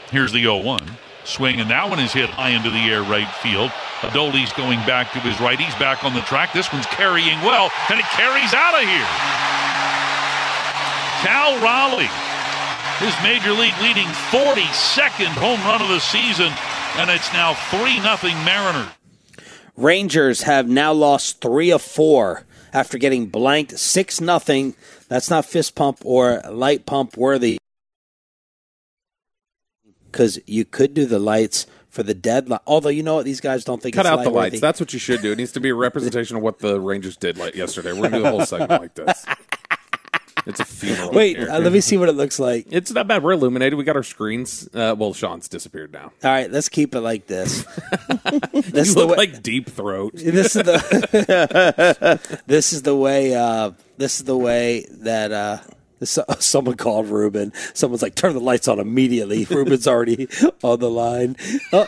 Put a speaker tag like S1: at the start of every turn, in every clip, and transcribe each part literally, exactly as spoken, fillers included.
S1: Here's the oh one. Swing, and that one is hit high into the air right field. Adolis going back to his right. He's back on the track. This one's carrying well, and it carries out of here. Cal Raleigh, his major league leading forty-second home run of the season, and it's now three nothing Mariners.
S2: Rangers have now lost three of four after getting blanked six nothing. That's not fist pump or light pump worthy. Because you could do the lights for the deadline. Although, you know what? These guys don't think
S3: Cut
S2: it's
S3: out the
S2: light-worthy.
S3: lights. That's what you should do. It needs to be a representation of what the Rangers did like yesterday. We're going to do the whole segment like this. It's a funeral.
S2: Wait, uh, let me see what it looks like.
S3: It's not bad. We're illuminated. We got our screens. Uh, well, Sean's disappeared now.
S2: All right, let's keep it like this. this
S3: you
S2: is
S3: look
S2: the way,
S3: like Deep Throat.
S2: This is the this is the way uh, this is the way that uh, this, uh, someone called Ruben. Someone's like, turn the lights on immediately. Ruben's already on the line. Oh.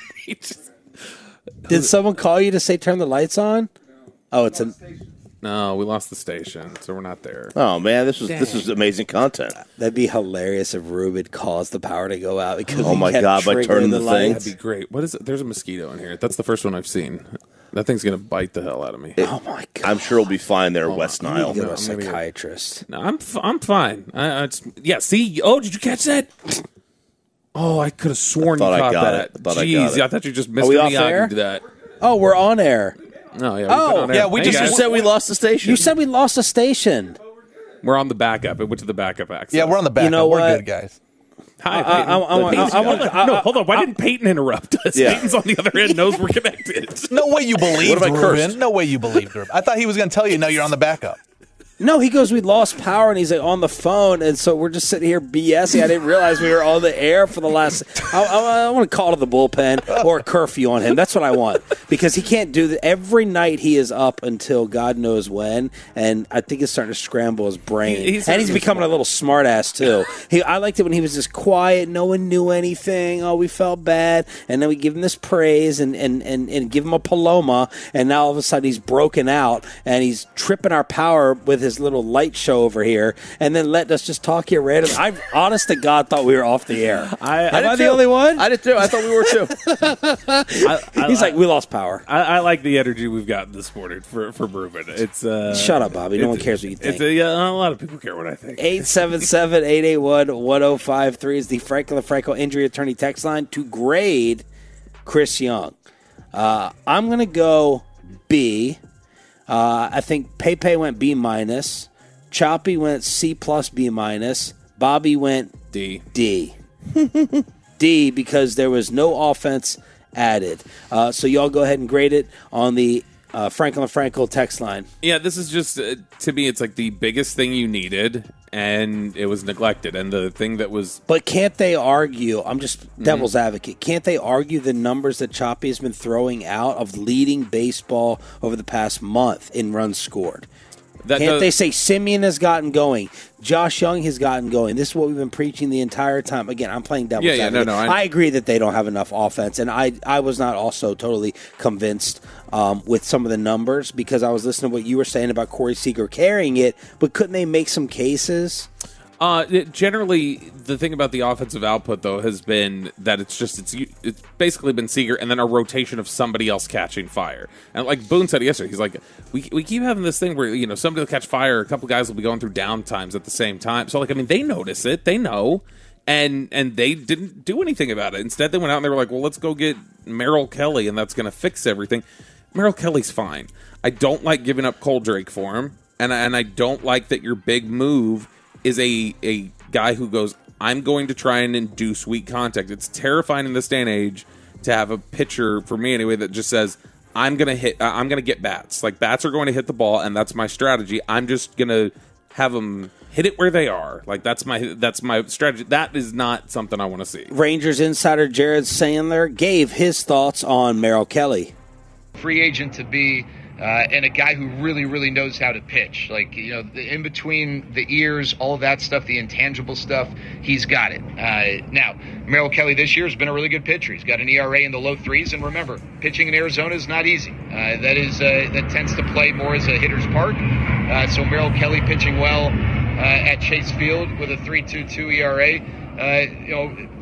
S2: Did someone call you to say turn the lights on? Oh, it's a.
S3: No, we lost the station, so we're not there.
S4: Oh man, this is
S2: Dang.
S4: this is amazing content.
S2: That'd be hilarious if Ruben caused the power to go out because
S4: oh
S2: he
S4: my
S2: kept
S4: god, by turning the,
S2: the
S4: thing,
S2: lights.
S3: That'd be great. What is it? There's a mosquito in here. That's the first one I've seen. That thing's gonna bite the hell out of me.
S4: It,
S2: oh my god!
S4: I'm sure it'll be fine there,
S3: oh,
S4: West
S2: I
S4: Nile.
S2: need to go
S3: No,
S2: to a
S3: maybe-
S2: psychiatrist.
S3: No, I'm f- I'm fine. I, I just, yeah. See. Oh, did you catch that? Oh, I could have sworn
S4: I
S3: you
S4: thought I
S3: caught
S4: got
S3: that.
S4: it. I thought I
S3: Jeez,
S4: got it.
S3: I thought you just missed
S2: Are we
S3: me
S2: off
S3: out
S2: air?
S3: and did that.
S2: Oh, we're on air.
S3: No, yeah.
S2: Oh,
S3: we've been on air.
S5: yeah, we
S3: Hey,
S5: just
S3: guys,
S4: You said we lost the station.
S2: You said we lost a station.
S3: we're on the backup. It went to the backup access.
S5: Yeah, we're on the back.
S2: You know
S5: We're
S2: what?
S5: good, guys.
S3: Hi,
S2: I-
S3: Peyton.
S2: I- I want-
S3: Peyton's-
S2: I- I want-
S3: hold on.
S2: I-
S3: no,
S2: I-
S3: hold on. Why
S2: I-
S3: didn't Peyton interrupt us?
S4: Yeah.
S3: Peyton's on the other end. Knows we're connected.
S5: No way you believed
S4: What if I
S5: Ruben.
S4: cursed?
S5: No way you believed Ruben. I thought he was going to tell you, no, you're on the backup.
S2: No, he goes, we lost power, and he's like on the phone, and so we're just sitting here BSing. I didn't realize we were on the air for the last. I, I, I want to call to the bullpen or a curfew on him. That's what I want because he can't do that. Every night he is up until God knows when, and I think it's starting to scramble his brain.
S3: He- he's
S2: and he's
S3: starting to
S2: becoming a
S3: smart.
S2: little smart ass too. He, I liked it when he was just quiet. No one knew anything. Oh, we felt bad, and then we give him this praise and and, and, and give him a paloma, and now all of a sudden he's broken out and he's tripping our power with his little light show over here, and then letting us just talk here random. I, honest to God, thought we were off the air.
S3: I,
S2: Am
S3: I,
S2: I,
S4: did
S2: the
S4: too.
S2: only one?
S4: I did too. I thought we were too.
S3: I, I,
S2: He's like, we lost power.
S3: I, I like the energy we've gotten this morning for for Ruben. It's uh,
S2: Shut up, Bobby. No
S3: it's-
S2: one cares what you think.
S3: It's a, yeah, a lot of people care what I think.
S2: eight seven seven, eight eight one, one oh five three is the Franklin Franco Injury Attorney text line to grade Chris Young. Uh, I'm going to go B. Uh, I think Pepe went B minus. Choppy went C plus B minus. Bobby went
S3: D.
S2: D. D because there was no offense added. Uh, so y'all go ahead and grade it on the uh, Franklin Franco text line.
S3: Yeah, this is just uh, to me. It's like the biggest thing you needed, and it was neglected. And the thing that was
S2: But can't they argue, I'm just devil's advocate, can't they argue the numbers that Choppy has been throwing out of leading baseball over the past month in runs scored?
S3: that
S2: Can't
S3: does-
S2: they say Simeon has gotten going? Josh Young has gotten going. This is what we've been preaching the entire time. Again, I'm playing devil's
S3: Yeah, yeah, no,
S2: advocate.
S3: no, I-
S2: I agree that they don't have enough offense, and I, I was not also totally convinced um, with some of the numbers because I was listening to what you were saying about Corey Seager carrying it, but couldn't they make some cases?
S3: Uh, it- generally, the thing about the offensive output, though, has been that it's just it's it's basically been Seager and then a rotation of somebody else catching fire. And like Boone said yesterday, he's like, we we keep having this thing where you know somebody will catch fire, a couple guys will be going through down times at the same time. So like, I mean, they notice it, they know, and and they didn't do anything about it. Instead, they went out and they were like, well, let's go get Merrill Kelly, and that's going to fix everything. Merrill Kelly's fine. I don't like giving up Cole Drake for him, and I, and I don't like that your big move is a a guy who goes, I'm going to try and induce weak contact. It's terrifying in this day and age to have a pitcher, for me anyway, that just says, I'm going to hit, uh, I'm going to get bats. Like, bats are going to hit the ball, and that's my strategy. I'm just going to have them hit it where they are. Like, that's my that's my strategy. That is not something I want to see.
S2: Rangers insider Jared Sandler gave his thoughts on Merrill Kelly.
S6: Free agent to be, uh, and a guy who really, really knows how to pitch. Like, you know, the, in between the ears, all of that stuff, the intangible stuff, he's got it. Uh, now, Merrill Kelly this year has been a really good pitcher. He's got an E R A in the low threes, and remember, pitching in Arizona is not easy. Uh, that is uh, that tends to play more as a hitter's park. Uh, so Merrill Kelly pitching well uh, at Chase Field with a three point two two E R A. Uh, you know,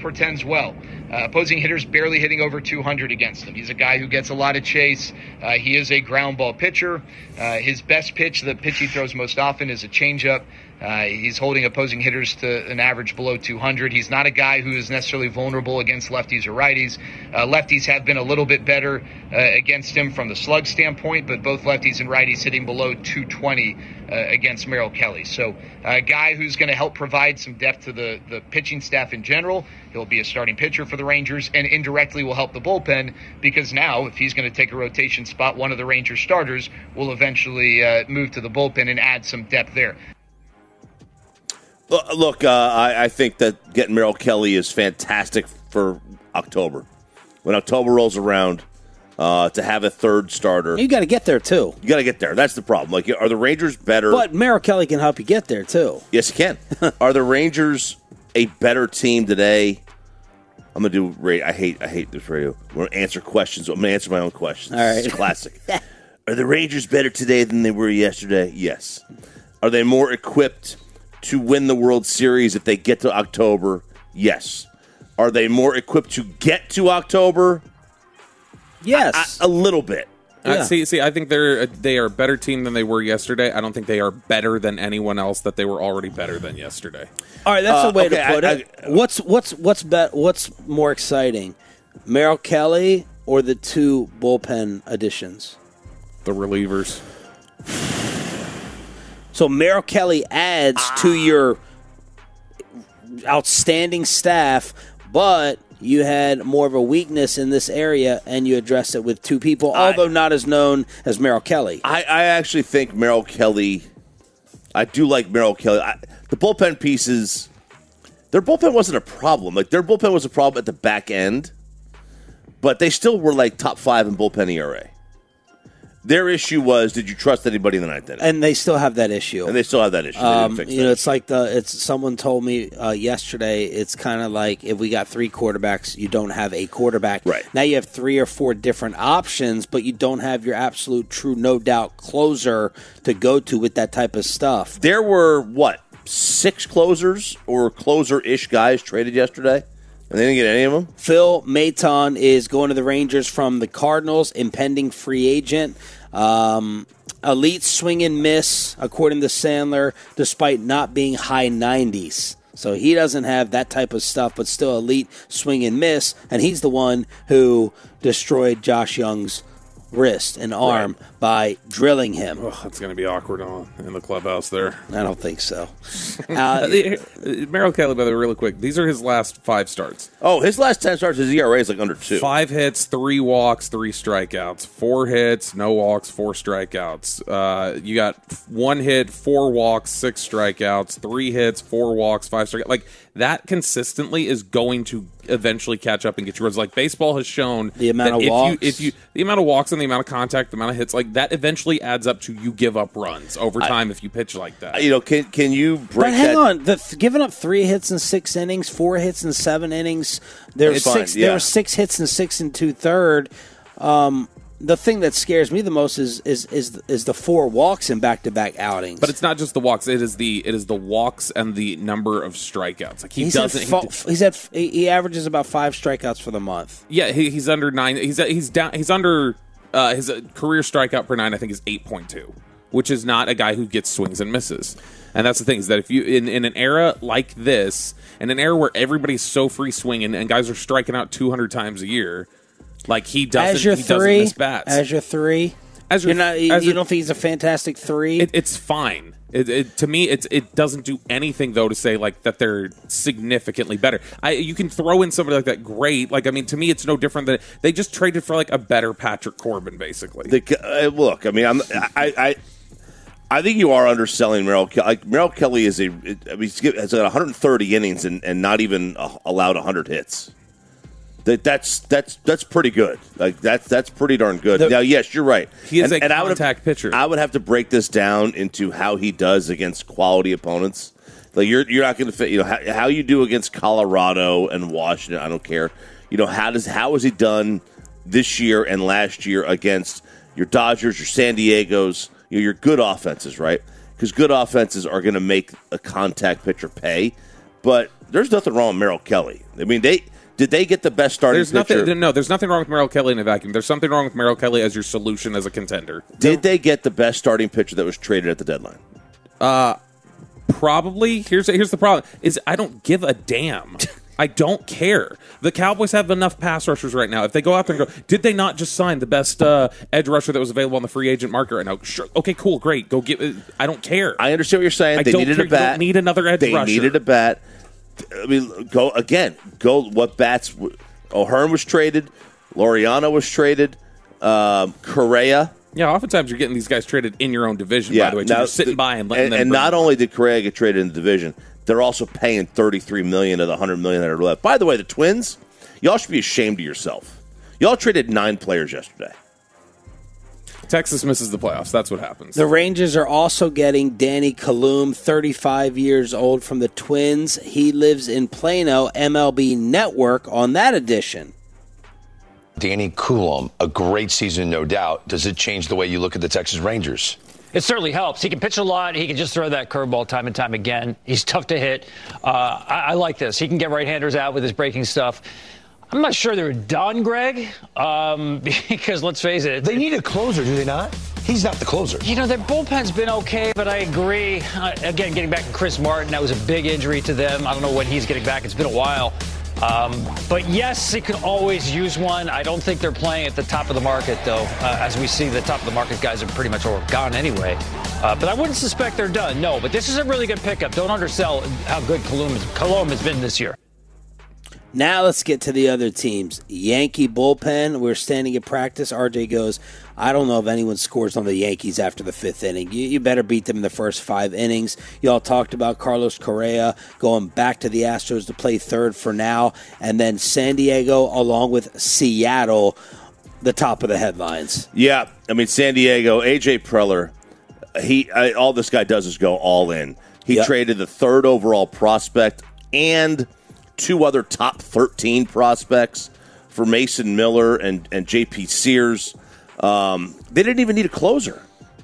S6: portends well. Uh, opposing hitters barely hitting over two hundred against him. He's a guy who gets a lot of chase. Uh, he is a ground ball pitcher. Uh, his best pitch, the pitch he throws most often, is a changeup. Uh, he's holding opposing hitters to an average below two hundred. He's not a guy who is necessarily vulnerable against lefties or righties. Uh, lefties have been a little bit better uh, against him from the slug standpoint, but both lefties and righties hitting below two twenty uh, against Merrill Kelly. So a guy who's going to help provide some depth to the, the pitching staff in general. He'll be a starting pitcher for the Rangers and indirectly will help the bullpen, because now if he's going to take a rotation spot, one of the Rangers starters will eventually uh, move to the bullpen and add some depth there.
S4: Look, uh, I, I think that getting Merrill Kelly is fantastic for October. When October rolls around, uh, to have a third starter,
S2: You got to get there, too.
S4: you got to get there. That's the problem. Like, are the Rangers better?
S2: But Merrill Kelly can help you get there, too.
S4: Yes, you can. Are the Rangers a better team today? I'm gonna do. I hate. I hate this radio. We're gonna answer questions. I'm gonna answer my own questions.
S2: All right.
S4: It's classic. Are the Rangers better today than they were yesterday? Yes. Are they more equipped to win the World Series if they get to October? Yes. Are they more equipped to get to October?
S2: Yes.
S4: A, a little bit.
S3: Uh,
S2: Yeah.
S3: see, see, I think they're they are a better team than they were yesterday. I don't think they are better than anyone else that they were already better than yesterday.
S2: All right, that's
S4: Uh,
S2: a way
S4: okay,
S2: to put
S4: I-
S2: it. what's what's what's bet what's more exciting, Merrill Kelly or the two bullpen additions?
S3: The relievers.
S2: So Merrill Kelly adds to your outstanding staff, but you had more of a weakness in this area, and you addressed it with two people,
S4: I-
S2: although not as known as Merrill Kelly.
S4: I, I actually think Merrill Kelly. I do like Merrill Kelly. I, the bullpen pieces, their bullpen wasn't a problem. Like their bullpen was a problem at the back end, but they still were like top five in bullpen E R A. Their issue was, did you trust anybody in the ninth inning?
S2: And they still have that issue.
S4: And they still have that issue. They
S2: Um,
S4: didn't fix
S2: you
S4: that
S2: know,
S4: issue.
S2: it's like the it's someone told me uh, yesterday. It's kind of like if we got three quarterbacks, you don't have a quarterback.
S4: Right.
S2: Now you have three or four different options, but you don't have your absolute true, no doubt closer to go to with that type of stuff.
S4: There were what six closers or closer-ish guys traded yesterday, and they didn't get any of them.
S2: Phil Maton is going to the Rangers from the Cardinals, impending free agent. Um, elite swing and miss, according to Sandler, despite not being high nineties. So he doesn't have that type of stuff, but still elite swing and miss. And he's the one who destroyed Josh Young's wrist and arm
S4: Right.
S2: by drilling him.
S3: Oh, it's going to be awkward on, in the clubhouse there.
S2: I don't think so.
S3: Uh,
S2: Uh,
S3: the- uh, Merrill Kelly, by the way, really quick. These are his last five starts.
S4: Oh, his last ten starts, his E R A is like under two.
S3: Five hits, three walks, three strikeouts. Four hits, no walks, four strikeouts. Uh, you got one hit, four walks, six strikeouts. Three hits, four walks, five strikeouts. Like that consistently is going to eventually catch up and get you runs. Like baseball has shown
S2: The amount
S3: that
S2: of
S3: if
S2: walks.
S3: you if you the amount of walks and the amount of contact, the amount of hits, like that eventually adds up to you give up runs over time if you pitch like that.
S4: You know, can can you break
S2: But hang
S4: that?
S2: on, the, th- giving up three hits in six innings, four hits in seven innings. There were
S4: It's fine,
S2: six.
S4: yeah.
S2: There were six hits in six and two third. Um, the thing that scares me the most is is is is the four walks in back to back outings.
S3: But it's not just the walks; it is the it is the walks and the number of strikeouts. Like he
S2: he's
S3: doesn't.
S2: At
S3: he
S2: fa- he's at he he averages about five strikeouts for the month.
S3: Yeah, he, he's under nine. He's he's down. He's under uh, his uh, career strikeout per nine. I think is eight point two, which is not a guy who gets swings and misses. And that's the thing is that if you in, in an era like this, in an era where everybody's so free swinging and guys are striking out two hundred times a year, like he doesn't.
S2: As your
S3: he doesn't
S2: three,
S3: miss bats.
S2: as your three,
S3: As your-
S2: you're not. You,
S3: as
S2: you
S3: your-
S2: don't think he's a fantastic three?
S3: It, it's fine. It, it, to me, it's it doesn't do anything though to say like that they're significantly better. I you can throw in somebody like that, great. Like I mean, to me, it's no different than they just traded for like a better Patrick Corbin, basically.
S4: The, uh, look, I mean, I'm, I, I, I think you are underselling Merrill Kelly. Like, Merrill Kelly is a, I mean, he's got has got one hundred thirty innings and, and not even uh, allowed one hundred hits. That that's that's that's pretty good. Like that's that's pretty darn good.
S2: The-
S4: now, yes, you're right.
S3: He is
S4: and,
S3: a
S4: and I would have-
S3: contact pitcher.
S4: I would have to break this down into how he does against quality opponents. Like you're you're not going to fit. You know how, how you do against Colorado and Washington. I don't care. You know how does how has he done this year and last year against your Dodgers, your San Diegos, you know, your good offenses, right? Because good offenses are going to make a contact pitcher pay. But there's nothing wrong with Merrill Kelly. I mean, they did they get the best starting
S3: There's
S4: pitcher?
S3: nothing. No, there's nothing wrong with Merrill Kelly in a vacuum. There's something wrong with Merrill Kelly as your solution as a contender.
S4: Did they get the best starting pitcher that was traded at the deadline?
S3: Uh, probably. Here's here's the problem: is I don't give a damn. I don't care. The Cowboys have enough pass rushers right now. If they go out there and go, did they not just sign the best uh, edge rusher that was available on the free agent market right now? Sure. Okay, cool, great. Go get. I don't care.
S4: I understand what you're saying.
S3: I
S4: they
S3: don't
S4: needed
S3: care.
S4: a bat.
S3: You don't need another edge
S4: they
S3: rusher.
S4: They needed a bat. I mean, go again. Go what bats? O'Hearn was traded. Laureano was traded. Um, Correa.
S3: Yeah, oftentimes you're getting these guys traded in your own division,
S4: Yeah,
S3: by the way. So
S4: now,
S3: you're sitting
S4: the,
S3: by and letting
S4: and,
S3: them.
S4: And
S3: bring
S4: not
S3: them.
S4: only did Correa get traded in the division, they're also paying thirty-three million dollars of the one hundred million dollars that are left. By the way, the Twins, y'all should be ashamed of yourself. Y'all traded nine players yesterday.
S3: Texas misses the playoffs. That's what happens.
S2: The Rangers are also getting Danny Kalum, thirty-five years old, from the Twins. He lives in Plano. M L B Network on that edition.
S7: Danny Coulomb, a great season, no doubt. Does it change the way you look at the Texas Rangers?
S8: It certainly helps. He can pitch a lot. He can just throw that curveball time and time again. He's tough to hit. Uh, I, I like this. He can get right-handers out with his breaking stuff. I'm not sure they're done, Greg, um, because let's face it.
S7: They need a closer, do they not? He's not the closer.
S8: You know, their bullpen's been okay, but I agree. Uh, again, getting back to Chris Martin, that was a big injury to them. I don't know when he's getting back. It's been a while. Um, but yes, they could always use one. I don't think they're playing at the top of the market, though. Uh, as we see, the top of the market guys are pretty much all gone anyway. Uh, but I wouldn't suspect they're done. No, but this is a really good pickup. Don't undersell how good Colomb has been this year.
S2: Now let's get to the other teams. Yankee bullpen. We're standing at practice. R J goes, I don't know if anyone scores on the Yankees after the fifth inning. You, you better beat them in the first five innings. You all talked about Carlos Correa going back to the Astros to play third for now. And then San Diego along with Seattle, the top of the headlines.
S4: Yeah, I mean, San Diego, A J Preller, he I, all this guy does is go all in. He
S2: Yep.
S4: traded the third overall prospect and two other top thirteen prospects for Mason Miller and, and J P Sears. Um, they didn't even need a closer.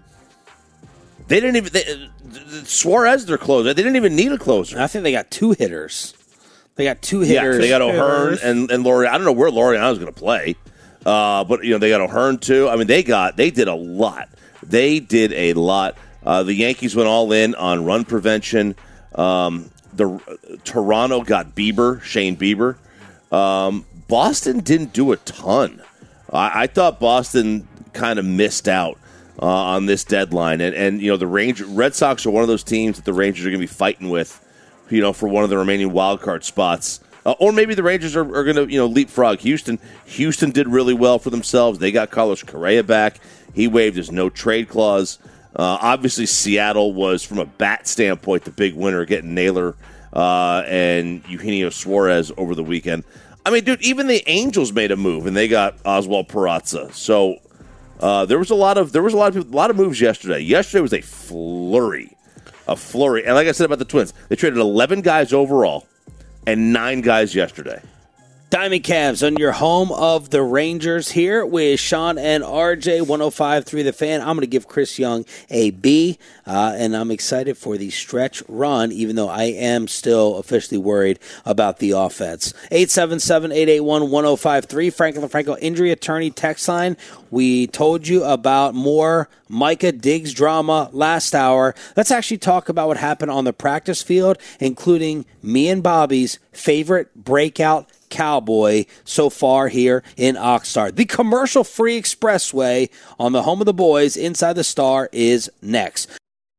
S4: They didn't even they, Suarez their closer. They didn't even need a closer.
S2: I think they got two hitters. They got two hitters.
S4: Yeah, they got O'Hearn and and Laurie. I don't know where Laureano was going to play, uh, but you know they got O'Hearn too. I mean, they got they did a lot. They did a lot. Uh, the Yankees went all in on run prevention. Um, the uh, Toronto got Bieber, Shane Bieber. Um, Boston didn't do a ton. I, I thought Boston kind of missed out uh, on this deadline, and and you know the Rangers, Red Sox are one of those teams that the Rangers are going to be fighting with, you know, for one of the remaining wild card spots. Uh, or maybe the Rangers are, are going to, you know, leapfrog Houston. Houston did really well for themselves. They got Carlos Correa back. He waived his no-trade clause. Uh, obviously, Seattle was, from a bat standpoint, the big winner, getting Naylor uh, and Eugenio Suarez over the weekend. I mean, dude, even the Angels made a move, and they got Oswald Peraza. So uh, there was a lot of there was a lot of people, a lot of moves yesterday. Yesterday was a flurry, a flurry. And like I said about the Twins, they traded eleven guys overall and nine guys yesterday.
S2: Diamond Cavs on your home of the Rangers here with Sean and R J, one oh five point three The Fan. I'm going to give Chris Young a B, uh, and I'm excited for the stretch run, even though I am still officially worried about the offense. eight seven seven, eight eight one, one oh five three, Franklin Franco Injury Attorney text line. We told you about more Micah Diggs drama last hour. Let's actually talk about what happened on the practice field, including me and Bobby's favorite breakout Cowboy so far here in Oxnard. The commercial-free expressway on the home of the boys inside the Star is next.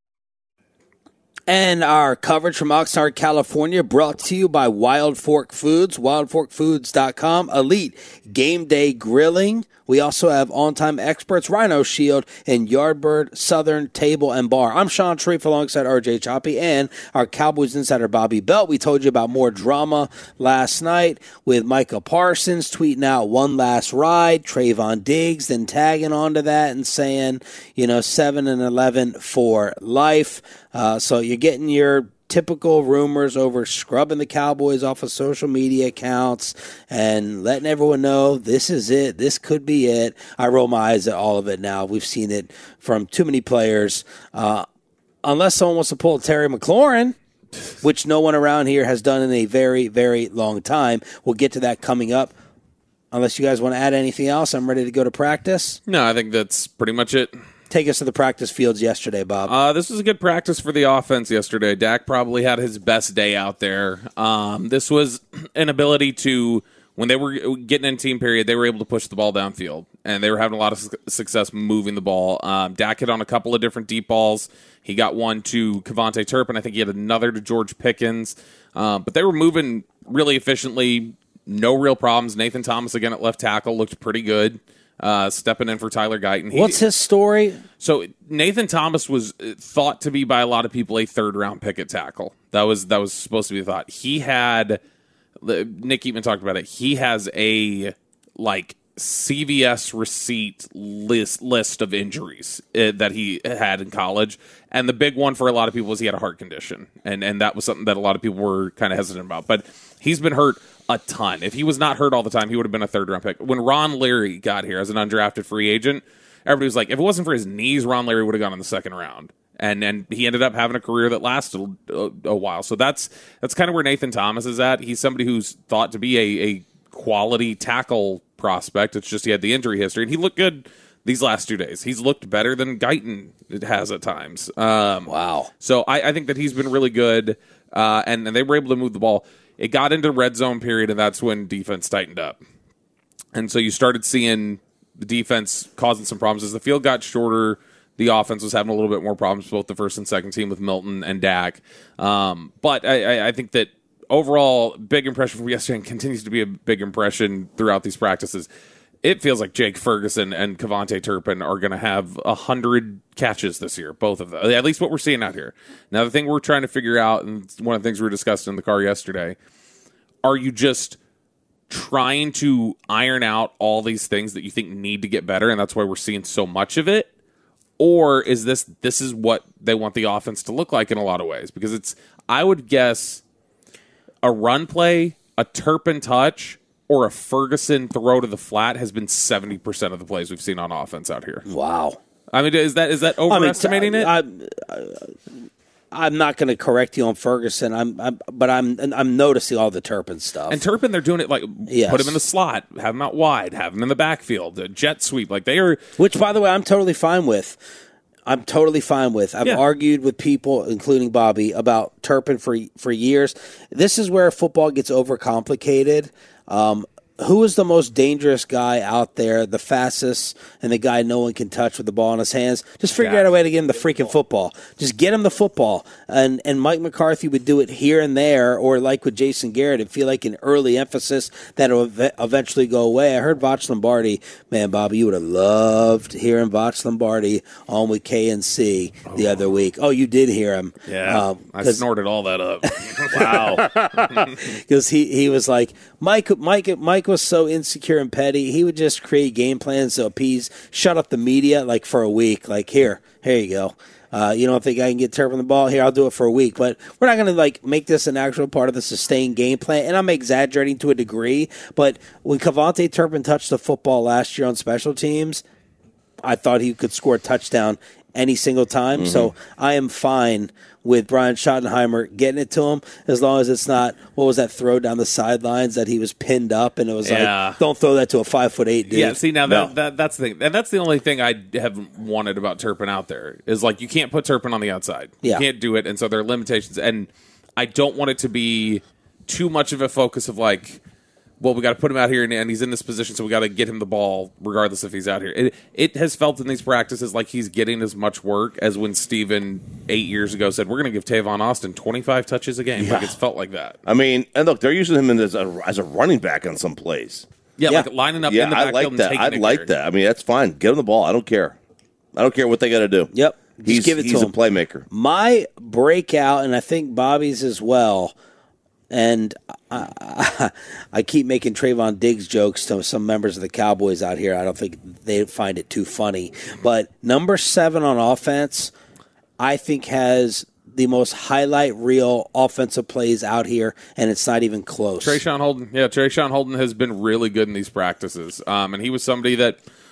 S2: And our coverage from Oxnard, California, brought to you by Wild Fork Foods, wild fork foods dot com, Elite Game Day Grilling. We also have on-time experts, Rhino Shield, and Yardbird Southern Table and Bar. I'm Sean Sharif alongside R J Choppy and our Cowboys insider Bobby Belt. We told you about more drama last night with Micah Parsons tweeting out one last ride, Trayvon Diggs, then tagging onto that and saying, you know, seven and eleven for life. Uh, so you're getting your typical rumors over scrubbing the Cowboys off of social media accounts and letting everyone know this is it. This could be it. I roll my eyes at all of it now. We've seen it from too many players. Uh, unless someone wants to pull Terry McLaurin, which no one around here has done in a very, very long time. We'll get to that coming up. Unless you guys want to add anything else, I'm ready to go to practice.
S3: No, I think that's pretty much it.
S2: Take us to the practice fields yesterday, Bob.
S3: Uh, this was a good practice for the offense yesterday. Dak probably had his best day out there. Um, this was an ability to, when they were getting in team period, they were able to push the ball downfield, and they were having a lot of su- success moving the ball. Um, Dak hit on a couple of different deep balls. He got one to Kevontae Turpin. I think he had another to George Pickens. Um, but they were moving really efficiently. No real problems. Nathan Thomas, again, at left tackle, looked pretty good. Uh, stepping in for Tyler Guyton. He,
S2: What's his story?
S3: So Nathan Thomas was thought to be by a lot of people a third round pick at tackle. That was that was supposed to be the thought. He had Nick even talked about it. He has a like C V S receipt list list of injuries uh, that he had in college, and the big one for a lot of people was he had a heart condition, and and that was something that a lot of people were kind of hesitant about. But he's been hurt a ton. If he was not hurt all the time, he would have been a third-round pick. When Ron Leary got here as an undrafted free agent, everybody was like, if it wasn't for his knees, Ron Leary would have gone in the second round. And and he ended up having a career that lasted a, a while. So that's that's kind of where Nathan Thomas is at. He's somebody who's thought to be a, a quality tackle prospect. It's just he had the injury history, and he looked good these last two days. He's looked better than Guyton has at times. Um,
S2: wow.
S3: So I, I think that he's been really good, uh, and, and they were able to move the ball. It got into red zone period, and that's when defense tightened up. And so you started seeing the defense causing some problems. As the field got shorter, the offense was having a little bit more problems, both the first and second team with Milton and Dak. Um, but I, I think that overall, big impression from yesterday and continues to be a big impression throughout these practices. It feels like Jake Ferguson and Kevontae Turpin are going to have one hundred catches this year, both of them. At least what we're seeing out here. Now, the thing we're trying to figure out, and one of the things we were discussing in the car yesterday, are you just trying to iron out all these things that you think need to get better, and that's why we're seeing so much of it? Or is this this is what they want the offense to look like in a lot of ways? Because it's, I would guess, a run play, a Turpin touch, or a Ferguson throw to the flat has been seventy percent of the plays we've seen on offense out here.
S2: Wow.
S3: I mean, is that is that overestimating
S2: I mean,
S3: it?
S2: I, I, I'm not going to correct you on Ferguson. I'm, I'm, but I'm, I'm noticing all the Turpin stuff.
S3: And Turpin, they're doing it like
S2: Yes.
S3: put him in the slot, have him out wide, have him in the backfield, a jet sweep. Like they are.
S2: Which, by the way, I'm totally fine with. I'm totally fine with. I've
S3: Yeah.
S2: argued with people, including Bobby, about Turpin for for years. This is where football gets overcomplicated. Um, who is the most dangerous guy out there, the fastest, and the guy no one can touch with the ball in his hands? Just figure
S3: Yeah.
S2: out a way to get him the freaking football. Just get him the football. And and Mike McCarthy would do it here and there, or like with Jason Garrett, it'd feel like an early emphasis that will ev- eventually go away. I heard Voch Lombardi, man, Bobby, you would have loved hearing Voch Lombardi on with K and C the
S3: Oh.
S2: other week. Oh, you did hear him.
S3: Yeah,
S2: Um,
S3: I
S2: 'cause-
S3: snorted all that up.
S4: Wow.
S2: because he, he was like Mike Mike Mike was so insecure and petty. He would just create game plans to appease, shut up the media like for a week. Like here, here you go. Uh, you don't think I can get Turpin the ball? Here, I'll do it for a week. But we're not going to like make this an actual part of the sustained game plan. And I'm exaggerating to a degree. But when Kevontae Turpin touched the football last year on special teams, I thought he could score a touchdown any single time.
S3: Mm-hmm.
S2: So I am fine with Brian Schottenheimer getting it to him as long as it's not, what was that throw down the sidelines that he was pinned up and it was
S3: Yeah.
S2: like, don't throw that to a five foot eight dude.
S3: Yeah, see now
S4: No.
S3: that, that that's the thing, and that's the only thing I have wanted about Turpin out there is like you can't put Turpin on the outside.
S2: Yeah.
S3: You can't do it, and so there are limitations. And I don't want it to be too much of a focus of like, well, we got to put him out here, and, and he's in this position, so we got to get him the ball regardless if he's out here. It, it has felt in these practices like he's getting as much work as when Steven eight years ago said, we're going to give Tavon Austin twenty-five touches a game. Like it's felt like that.
S4: I mean, and look, they're using him as a, as a running back on some plays.
S3: Yeah,
S2: Yeah.
S3: like lining up
S4: Yeah,
S3: in the
S4: I
S3: backfield
S4: like
S3: and
S4: that.
S3: taking
S4: I
S3: it
S4: like
S3: there.
S4: that. I mean, that's fine. Get him the ball. I don't care. I don't care what they got to do.
S2: Yep. Just
S4: He's,
S2: give it
S4: he's
S2: to
S4: a
S2: him.
S4: playmaker.
S2: My breakout, and I think Bobby's as well, and I, I, I keep making Trayvon Diggs jokes to some members of the Cowboys out here. I don't think they find it too funny. But number seven on offense, I think has the most highlight reel offensive plays out here, and it's not even close.
S3: Trayshawn Holden, yeah, Trayshawn Holden has been really good in these practices, um, and he was somebody that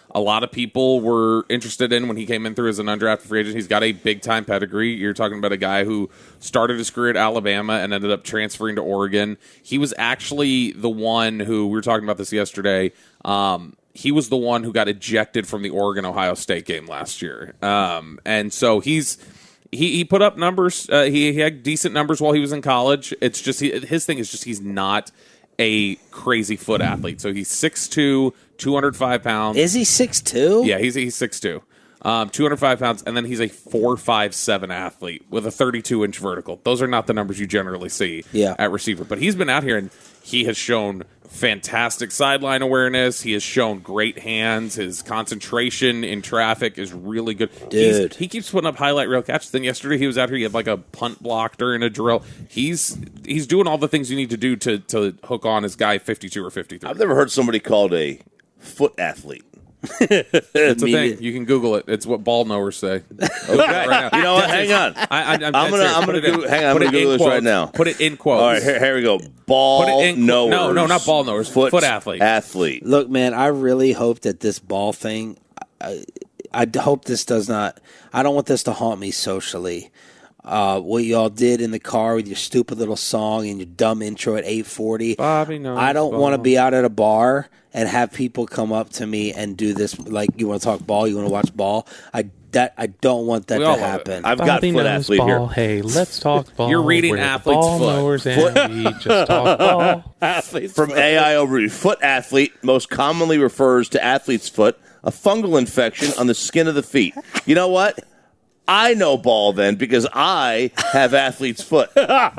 S3: a lot of people were interested in when he came in through as an undrafted free agent. He's got a big-time pedigree. You're talking about a guy who started his career at Alabama and ended up transferring to Oregon. He was actually the one who, we were talking about this yesterday, um, he was the one who got ejected from the Oregon-Ohio State game last year. Um, and so he's... He he put up numbers. Uh, he, he had decent numbers while he was in college. It's just he, his thing is just he's not a crazy foot athlete. So he's six two, two hundred five pounds.
S2: Is he six two?
S3: Yeah, he's he's six two, um, two hundred five pounds, and then he's a four five seven athlete with a thirty-two inch vertical. Those are not the numbers you generally see
S2: yeah.
S3: at receiver. But he's been out here and he has shown fantastic sideline awareness. He has shown great hands. His concentration in traffic is really good.
S2: Dude.
S3: He's, he keeps putting up highlight reel catches. Then yesterday he was out here. He had like a punt block during a drill. He's he's doing all the things you need to do to, to hook on his guy fifty-two or fifty-three.
S4: I've never heard somebody called a foot athlete.
S3: It's a thing. You can Google it. It's what ball knowers say.
S4: Okay. Right you know what? Hang on.
S3: I, I, I'm,
S4: I'm gonna. I'm gonna. Go, hang on. I'm gonna Google this
S3: quotes.
S4: right now.
S3: Put it in quotes.
S4: All right. Here, here we go. Ball
S3: Put it in,
S4: knowers.
S3: No, no, not ball knowers. Foot, foot athlete.
S4: Athlete.
S2: Look, man, I really hope that this ball thing. I, I hope this does not. I don't want this to haunt me socially. Uh, what y'all did in the car with your stupid little song and your dumb intro at eight forty.
S3: Bobby knows
S2: I don't
S3: ball.
S2: want to be out at a bar and have people come up to me and do this. Like, you want to talk ball? You want to watch ball? I that I don't want that
S3: We
S2: to
S3: all love
S2: happen.
S3: it.
S4: I've
S9: Bobby
S4: got foot
S9: knows
S4: athlete
S9: ball.
S4: here.
S9: Hey, let's talk ball.
S3: You're reading
S9: We're the
S3: athlete's
S9: ball
S3: foot.
S9: knowers and we just talk ball.
S4: From A I Overview, foot athlete most commonly refers to athlete's foot, a fungal infection on the skin of the feet. You know what? I know ball then because I have athlete's foot.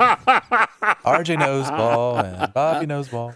S5: R J knows ball and Bobby knows ball.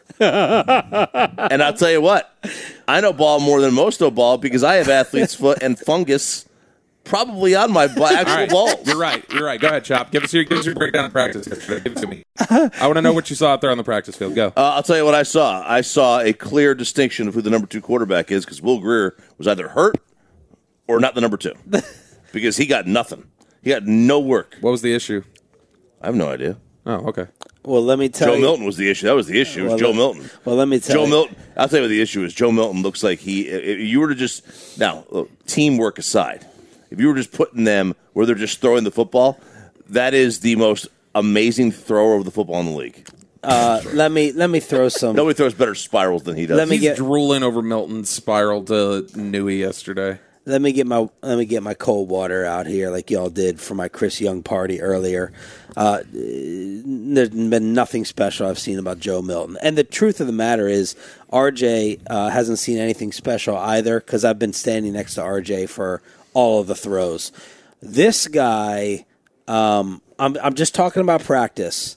S4: And I'll tell you what, I know ball more than most know ball because I have athlete's foot and fungus probably on my b- actual
S3: All right.
S4: balls.
S3: You're right. You're right. Go ahead, Chop. Give us your, give us your breakdown of practice. Give it to me. I want to know what you saw out there on the practice field. Go.
S4: Uh, I'll tell you what I saw. I saw a clear distinction of who the number two quarterback is because Will Grier was either hurt or not the number two because he got nothing. He got no work.
S3: What was the issue?
S4: I have no idea.
S3: Oh, okay.
S2: Well, let me tell
S4: Joe
S2: you.
S4: Milton was the issue. That was the issue. It was
S2: Well,
S4: Joe
S2: let-
S4: Milton.
S2: Well, let me tell
S4: Joe
S2: you.
S4: Milton. I'll tell you what the issue is. Joe Milton looks like he. If you were to just now look, teamwork aside, if you were just putting them where they're just throwing the football, that is the most amazing thrower of the football in the league.
S2: Uh, let me let me throw some.
S4: Nobody throws better spirals than he does.
S2: Let me
S3: He's
S2: get-
S3: drooling over Milton's spiral to Newey yesterday.
S2: Let me get my let me get my cold water out here, like y'all did for my Chris Young party earlier. Uh, there's been nothing special I've seen about Joe Milton, and the truth of the matter is, R J uh, hasn't seen anything special either because I've been standing next to R J for all of the throws. This guy, um, I'm I'm just talking about practice.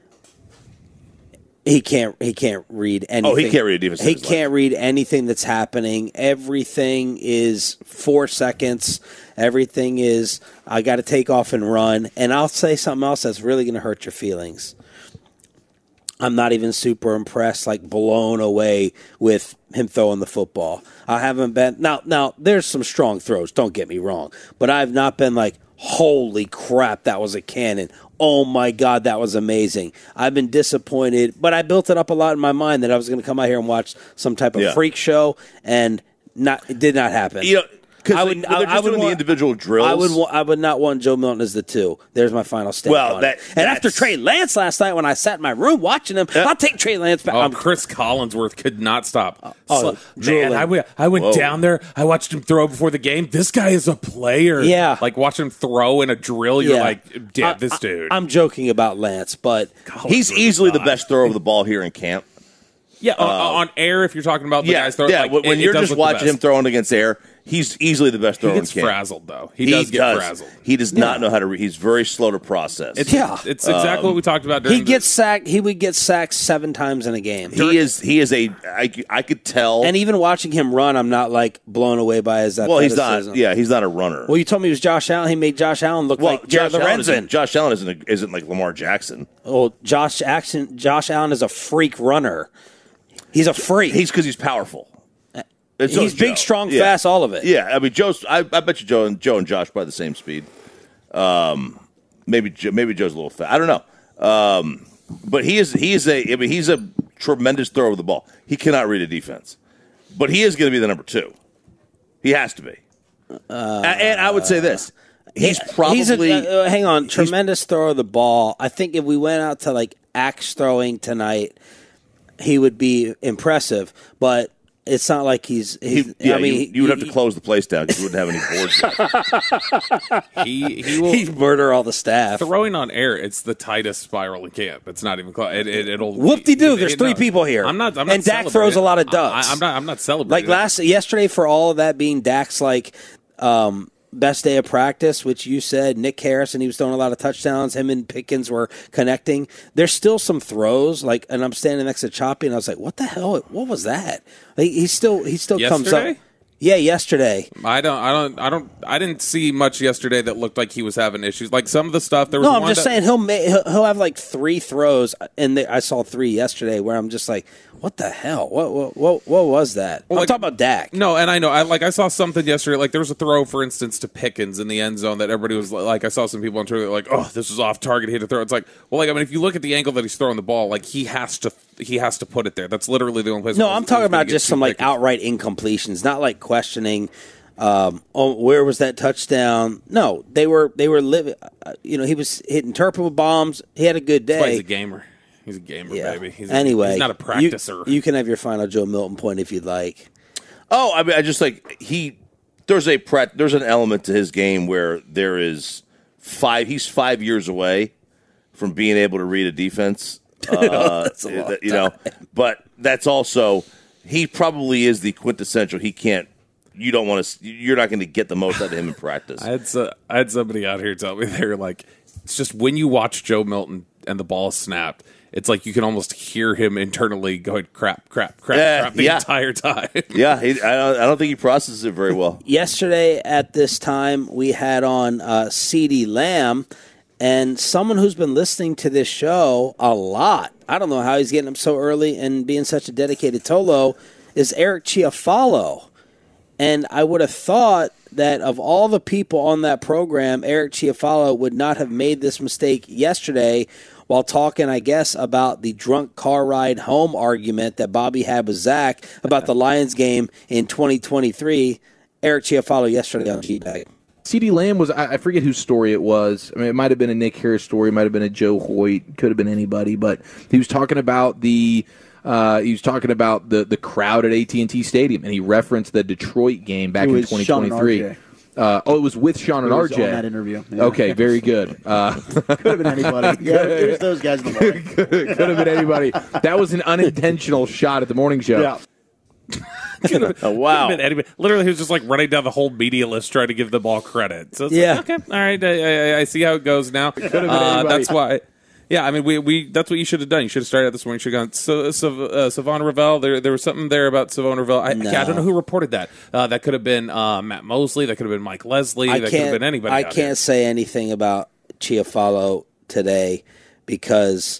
S2: He can't. He can't read anything.
S4: Oh, he can't read a defense in
S2: He
S4: his
S2: can't read anything that's happening. Everything is four seconds. Everything is I got to take off and run. And I'll say something else that's really going to hurt your feelings. I'm not even super impressed, like blown away with him throwing the football. I haven't been now. Now there's some strong throws. Don't get me wrong, but I've not been like, holy crap, that was a cannon. Oh, my God, that was amazing. I've been disappointed, but I built it up a lot in my mind that I was going to come out here and watch some type of
S4: Yeah.
S2: freak show, and not it did not happen.
S4: You know, because
S2: I would-
S4: they're
S2: I-
S4: just
S2: I would
S4: doing the
S2: want-
S4: individual drills.
S2: I would wa- I would not want Joe Milton as the two. There's my final stand.
S4: Well,
S2: on
S4: that-
S2: it. And after
S4: that's-
S2: Trey Lance last night, when I sat in my room watching him, I'll take Trey Lance back.
S3: Oh,
S2: I'm-
S3: Chris Collinsworth could not stop.
S2: oh,
S3: So-
S2: drooling.
S3: man, I went, I went
S4: Whoa.
S3: down there. I watched him throw before the game. This guy is a player.
S2: Yeah.
S3: Like watching him throw in a drill, you're
S2: Yeah.
S3: like, yeah,
S2: I-
S3: this
S2: I-
S3: dude.
S2: I'm joking about Lance, but
S4: He's easily the best thrower of the ball here in camp.
S3: yeah, on, on air, if you're talking about the
S4: Yeah,
S3: guys throwing,
S4: yeah.
S3: like,
S4: when when
S3: it- it
S4: you're
S3: does
S4: just
S3: look the
S4: watching
S3: best.
S4: him throwing against air, he's easily the best
S3: he
S4: thrower
S3: gets
S4: in camp.
S3: frazzled though. He, does get
S4: does.
S3: frazzled.
S4: He does not know how to. Re- he's very slow to process.
S3: It's,
S2: Yeah.
S3: it's exactly what we talked about. During
S2: he gets sacked. He would get sacked seven times in a game.
S4: he is. He is a. I, I could tell.
S2: And even watching him run, I'm not like blown away by his
S4: well, he's
S2: athleticism.
S4: not. Yeah, he's not a runner.
S2: Well, you told me he was Josh Allen. He made Josh Allen look
S4: Well,
S2: like Jared
S4: Josh Allen,
S2: Lorenzen.
S4: isn't, Josh Allen isn't, a, isn't like Lamar Jackson.
S2: Oh, Josh Jackson. Josh Allen is a freak runner. He's a freak.
S4: He's because he's powerful. And so
S2: He's
S4: is
S2: big,
S4: Joe.
S2: strong,
S4: Yeah.
S2: fast, all of it.
S4: Yeah, I mean, Joe's. I, I bet you Joe and Joe and Josh by the same speed. Um, maybe Joe, maybe Joe's a little fat. I don't know. Um, but he is. He is a. I mean, he's a tremendous thrower of the ball. He cannot read a defense, but he is going to be the number two. He has to be. Uh, and I would say this. He's probably...
S2: He's a, uh, hang on. Tremendous thrower of the ball. I think if we went out to, like, axe throwing tonight, he would be impressive. But it's not like he's... he's
S4: he, yeah,
S2: I mean,
S4: you, you would have to close the place down because you wouldn't have any boards.
S3: he, he will...
S2: He'd murder all the staff.
S3: Throwing on air, it's the tightest spiral in camp. It's not even close. It, it, it'll...
S2: Whoop-de-doo, there's
S3: it,
S2: three
S3: no,
S2: people here.
S3: I'm not, I'm not
S2: and Dak throws a lot of ducks.
S3: I, I'm not I'm not celebrating.
S2: Like last yesterday, for all of that being Dak's, like... Um, best day of practice, which you said, Nick Harrison, he was throwing a lot of touchdowns. Him and Pickens were connecting. There's still some throws, like, and I'm standing next to Choppy, and I was like, "What the hell? What was that?" Like, he still, he still comes
S3: Yesterday?
S2: up. Yeah, yesterday.
S3: I don't, I don't, I don't, I didn't see much yesterday that looked like he was having issues. Like some of the stuff there was.
S2: No, I'm
S3: one
S2: just
S3: that,
S2: saying he'll, ma- he'll he'll have like three throws, and they, I saw three yesterday where I'm just like, what the hell? What what what, what was that?
S3: Well,
S2: I'm
S3: like,
S2: talking about Dak.
S3: No, and I know, I like, I saw something yesterday. Like there was a throw, for instance, to Pickens in the end zone that everybody was like, I saw some people on Twitter like, oh, this was off target, he had to throw. It's like, well, like I mean, if you look at the angle that he's throwing the ball, like he has to, he has to put it there. That's literally the only place.
S2: No, I'm talking about just some like
S3: Pickens.
S2: outright incompletions, not like questioning. Um, oh, where was that touchdown? No, they were they were living. Uh, you know, he was hitting turbo bombs. He had a good
S3: That's why
S2: day.
S3: he's a gamer. He's a gamer,
S2: Yeah.
S3: baby. He's
S2: anyway,
S3: a, he's not a practicer.
S2: You, you can have your final Joe Milton point if you'd like.
S4: Oh, I mean, I just like he. There's a pre, There's an element to his game where there is five. He's five years away from being able to read a defense. Uh,
S2: That's a long
S4: you know, but that's also he probably is the quintessential. He can't. You don't want to. You're not going to get the most out of him in practice.
S3: I had so, I had somebody out here tell me they were like, it's just when you watch Joe Milton and the ball snapped, it's like you can almost hear him internally going crap, crap, crap,
S4: Yeah,
S3: crap the
S4: yeah.
S3: entire time.
S4: yeah, he, I, don't, I don't think he processes it very well.
S2: Yesterday at this time, we had on uh, CeeDee Lamb, and someone who's been listening to this show a lot. I don't know how he's getting up so early and being such a dedicated Tolo, is Eric Chiafalo. And I would have thought that of all the people on that program, Eric Chiafalo would not have made this mistake yesterday while talking, I guess, about the drunk car ride home argument that Bobby had with Zach about the Lions game in twenty twenty-three. Eric Chiafalo yesterday on G-Bag.
S10: CeeDee Lamb was, I forget whose story it was. I mean, it might have been a Nick Harris story, it might have been a Joe Hoyt, could have been anybody, but he was talking about the uh, he was talking about the, the crowd at A T and T Stadium, and he referenced the Detroit game back in twenty twenty-three. Uh, oh, it was with Sean and
S11: It was
S10: R J.
S11: on that interview. Yeah.
S10: Okay, very good. Uh,
S11: could have been anybody. Yeah, it was those guys in the morning.
S10: could, could have been anybody. That was an unintentional shot at the morning show.
S11: Yeah.
S4: Oh, wow.
S3: Could've been anybody. Literally, he was just like running down the whole media list trying to give them all credit. So it's
S2: Yeah.
S3: like, okay, all right, I, I, I see how it goes now. Uh, that's why. Yeah, I mean, we, we that's what you should have done. You should have started out this morning. You should have gone, so, so, uh, Savon Ravel, there there was something there about Savon Ravel. I,
S2: No.
S3: I don't know who reported that. Uh, that could have been uh, Matt Mosley. That could have been Mike Leslie.
S2: I
S3: that could have
S2: can't,
S3: been anybody
S2: I
S3: out
S2: can't
S3: here.
S2: say anything about Chiafalo today because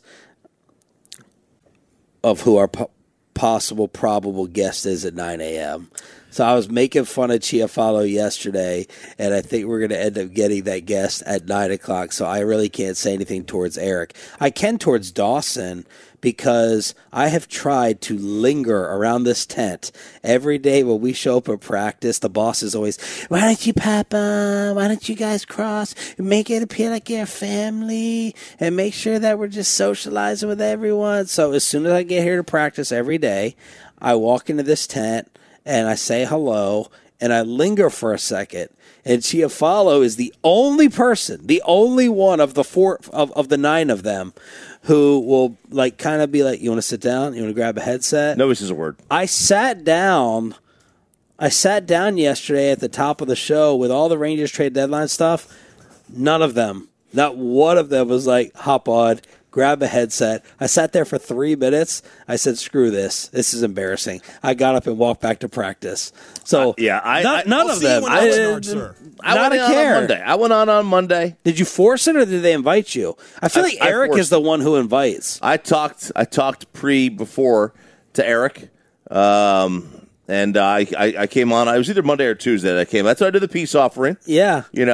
S2: of who our po- possible, probable guest is at nine a.m. So I was making fun of Chiafalo yesterday, and I think we're going to end up getting that guest at nine o'clock. So I really can't say anything towards Eric. I can towards Dawson because I have tried to linger around this tent every day when we show up at practice. The boss is always, why don't you pop on? Why don't you guys cross? Make it appear like you're a family and make sure that we're just socializing with everyone. So as soon as I get here to practice every day, I walk into this tent and I say hello and I linger for a second. And Chiafalo is the only person, the only one of the four of, of the nine of them who will like kind of be like, you want to sit down? You want to grab a headset?
S4: No, this is a word.
S2: I sat down. I sat down yesterday at the top of the show with all the Rangers trade deadline stuff. None of them, not one of them was like, hop on, grab a headset. I sat there for three minutes. I said, screw this. This is embarrassing. I got up and walked back to practice. So
S4: Uh, yeah, I-
S2: none,
S4: I-
S2: none
S4: We'll
S2: of
S4: see
S2: them.
S4: when
S2: I,
S4: Alex
S2: uh,
S4: Nord, sir. I
S2: not
S4: went
S2: a
S4: on
S2: care.
S4: on Monday. I went on on Monday.
S2: Did you force it or did they invite you? I feel
S4: I-
S2: like
S4: I
S2: Eric
S4: forced
S2: is the one who invites.
S4: I talked. I talked pre before to Eric, um, and uh, I, I I came on. I was either Monday or Tuesday that I came. That's why I did the peace offering.
S2: Yeah.
S4: You know,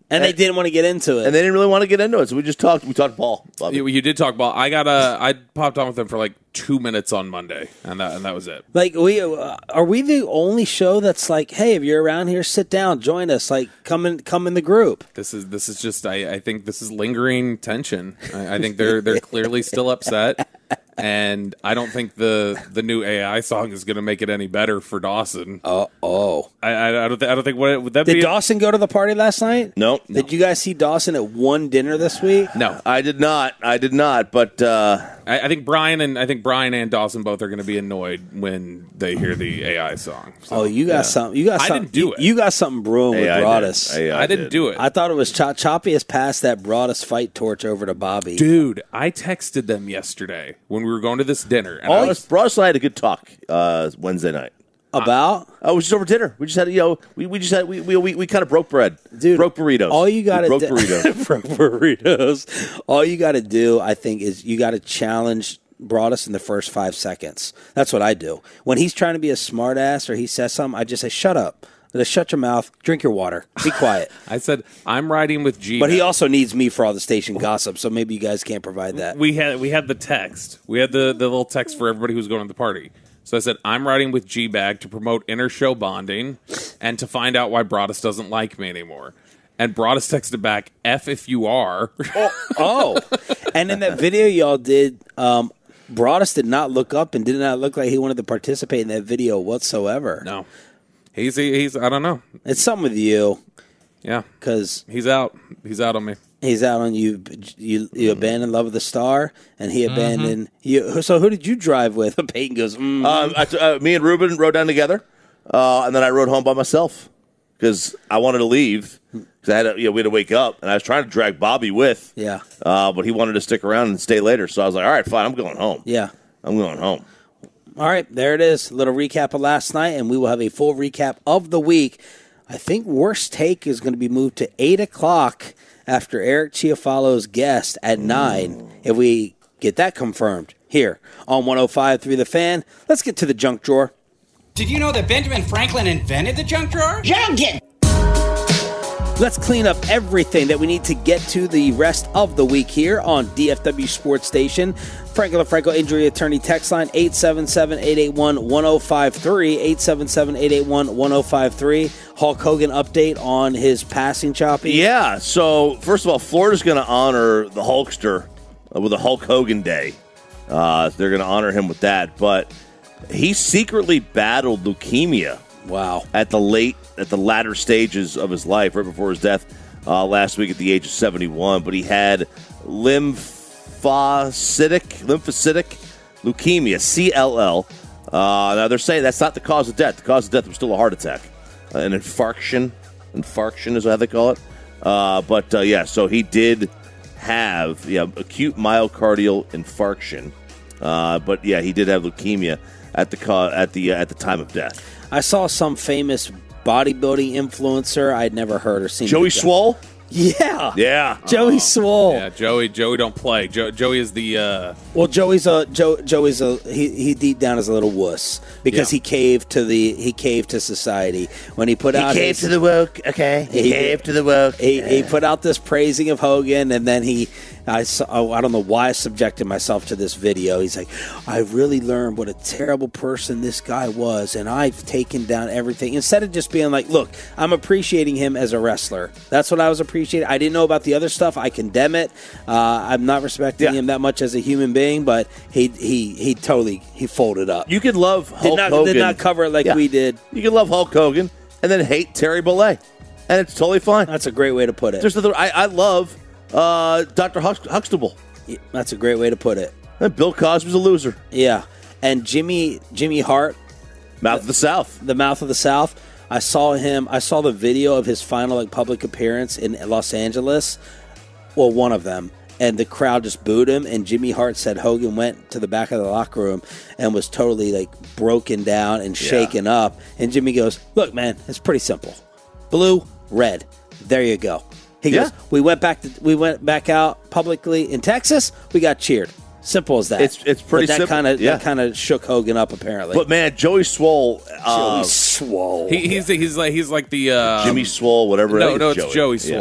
S2: And they didn't want to get into it.
S4: And they didn't really want to get into it, so we just talked. We talked ball.
S3: You, you did talk ball. I got a. I popped on with them for like two minutes on Monday, and that and that was it.
S2: Like we uh, are we the only show that's like, hey, if you're around here, sit down, join us, like come in, come in the group.
S3: This is this is just. I, I think this is lingering tension. I, I think they're they're clearly still upset. And I don't think the, the new A I song is going to make it any better for Dawson.
S2: Oh, oh!
S3: I, I, I don't. Th- I don't think. What would that
S2: did
S3: be?
S2: Did Dawson go to the party last night?
S4: No.
S2: Did
S4: no.
S2: you guys see Dawson at one dinner this week?
S3: No,
S4: I did not. I did not. But uh,
S3: I, I think Brian and I think Brian and Dawson both are going to be annoyed when they hear the A I song. So,
S2: oh, you got
S3: yeah.
S2: something. You got.
S3: I
S2: something,
S3: didn't do
S2: you,
S3: it.
S2: You got something brewing
S4: A I
S2: with Broadus.
S4: Did. A I
S3: I didn't
S4: did.
S3: do it.
S2: I thought it was Ch- Choppy has passed that Broadus fight torch over to Bobby.
S3: Dude, I texted them yesterday when we were going to this dinner. And I was,
S4: Broadus and I had a good talk uh, Wednesday night.
S2: About?
S4: Oh, it was just over dinner. We just had, you know, we, we just had, we we, we, we kind of broke bread.
S2: Dude,
S4: broke burritos.
S2: All you got to
S4: broke
S2: do,
S4: burritos.
S2: broke burritos. All you got to do, I think, is you got to challenge Broadus in the first five seconds. That's what I do. When he's trying to be a smart ass or he says something, I just say, shut up. Just shut your mouth, drink your water, be quiet.
S3: I said, I'm riding with G.
S2: But he also needs me for all the station gossip, so maybe you guys can't provide that.
S3: We had we had the text. We had the, the little text for everybody who was going to the party. So I said, I'm riding with G-Bag to promote inter-show bonding and to find out why Broadus doesn't like me anymore. And Broadus texted back, F if you are.
S2: Oh, oh. And in that video y'all did, um, Broadus did not look up and did not look like he wanted to participate in that video whatsoever.
S3: No. He's, he's I don't know.
S2: It's something with you.
S3: Yeah.
S2: Because
S3: he's out. He's out on me.
S2: He's out on you. You, you abandoned Love of the Star, and he abandoned mm-hmm. you. So who did you drive with? Peyton goes, mm-hmm.
S4: um, I, uh, me and Ruben rode down together, uh, and then I rode home by myself because I wanted to leave because I had to, you know, we had to wake up, and I was trying to drag Bobby with.
S2: Yeah.
S4: Uh, but he wanted to stick around and stay later, so I was like, all right, fine, I'm going home.
S2: Yeah.
S4: I'm going home.
S2: All right, there it is. A little recap of last night, and we will have a full recap of the week. I think Worst Take is going to be moved to eight o'clock after Eric Chiafalo's guest at nine. If we get that confirmed here on one oh five point three The Fan, let's get to the junk drawer.
S12: Did you know that Benjamin Franklin invented the junk drawer?
S2: Junk it! Let's clean up everything that we need to get to the rest of the week here on D F W Sports Station. Franco LaFranco Injury Attorney text line eight seven seven, eight eight one, one oh five three, eight seven seven, eight eight one, one oh five three. Hulk Hogan update on his passing, Choppy.
S4: Yeah, so first of all, Florida's going to honor the Hulkster with a Hulk Hogan Day. Uh, they're going to honor him with that, but he secretly battled leukemia.
S2: Wow.
S4: At the late, at the latter stages of his life, right before his death uh, last week at the age of seventy-one. But he had lymphocytic, lymphocytic leukemia, C L L. Uh, now, they're saying that's not the cause of death. The cause of death was still a heart attack. Uh, an infarction. Infarction is how they call it. Uh, but, uh, yeah, so he did have yeah, acute myocardial infarction. Uh, but, yeah, he did have leukemia at the ca- at the uh, at the time of death.
S2: I saw some famous bodybuilding influencer I'd never heard or seen.
S4: Joey Swole?
S2: Yeah.
S4: Yeah.
S2: Joey oh, Swole.
S3: Yeah, Joey Joey don't play. Jo- Joey is the uh...
S2: Well, Joey's a Joe, Joey's a he, he deep down is a little wuss because yeah. he caved to the he caved to society when he put
S4: he
S2: out
S4: caved
S2: his,
S4: to the woke. Okay. He, he caved to the woke.
S2: He, he put out this praising of Hogan, and then he I saw, I don't know why I subjected myself to this video. He's like, I really learned what a terrible person this guy was, and I've taken down everything. Instead of just being like, look, I'm appreciating him as a wrestler. That's what I was appreciating. I didn't know about the other stuff. I condemn it. Uh, I'm not respecting yeah. him that much as a human being, but he he he totally he folded up.
S4: You could love Hulk
S2: did not,
S4: Hogan.
S2: Did not cover it like
S4: yeah.
S2: we did.
S4: You could love Hulk Hogan and then hate Terry Bollea, and it's totally fine.
S2: That's a great way to put it.
S4: There's other, I, I love uh, Doctor Hux- Huxtable.
S2: Yeah, that's a great way to put it.
S4: And Bill Cosby's a loser.
S2: Yeah, and Jimmy Jimmy Hart,
S4: Mouth of the South,
S2: the Mouth of the South. I saw him. I saw the video of his final like public appearance in Los Angeles. Well, one of them, and the crowd just booed him. And Jimmy Hart said Hogan went to the back of the locker room and was totally like broken down and shaken yeah. up. And Jimmy goes, "Look, man, it's pretty simple. Blue, red. There you go." He
S4: yeah.
S2: goes, "We went back to we went back out publicly in Texas. We got cheered. Simple as that."
S4: It's it's pretty
S2: but that
S4: simple.
S2: Kind of
S4: yeah.
S2: that kind of shook Hogan up apparently.
S4: But man, Joey Swole, uh,
S2: Joey Swole.
S3: He, he's he's like he's like the uh,
S4: Jimmy Swole, whatever.
S3: No, no, it's
S4: Joey,
S3: Joey Swole.
S4: Yeah.